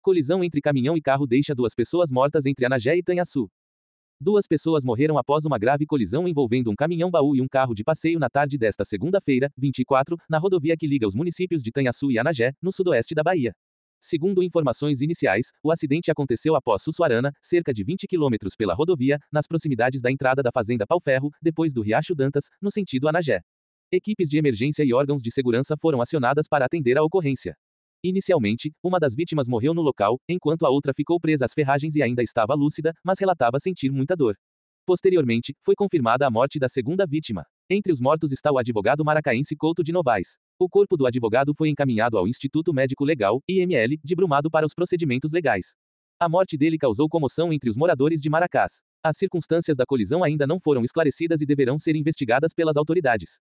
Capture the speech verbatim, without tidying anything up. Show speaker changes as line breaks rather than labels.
Colisão entre caminhão e carro deixa duas pessoas mortas entre Anagé e Tanhaçu. Duas pessoas morreram após uma grave colisão envolvendo um caminhão-baú e um carro de passeio na tarde desta segunda-feira, vinte e quatro, na rodovia que liga os municípios de Tanhaçu e Anagé, no sudoeste da Bahia. Segundo informações iniciais, o acidente aconteceu após Sussuarana, cerca de vinte quilômetros pela rodovia, nas proximidades da entrada da Fazenda Pau-Ferro, depois do Riacho Dantas, no sentido Anagé. Equipes de emergência e órgãos de segurança foram acionadas para atender a ocorrência. Inicialmente, uma das vítimas morreu no local, enquanto a outra ficou presa às ferragens e ainda estava lúcida, mas relatava sentir muita dor. Posteriormente, foi confirmada a morte da segunda vítima. Entre os mortos está o advogado maracaense Couto de Novaes. O corpo do advogado foi encaminhado ao Instituto Médico Legal, I M L, de Brumado para os procedimentos legais. A morte dele causou comoção entre os moradores de Maracás. As circunstâncias da colisão ainda não foram esclarecidas e deverão ser investigadas pelas autoridades.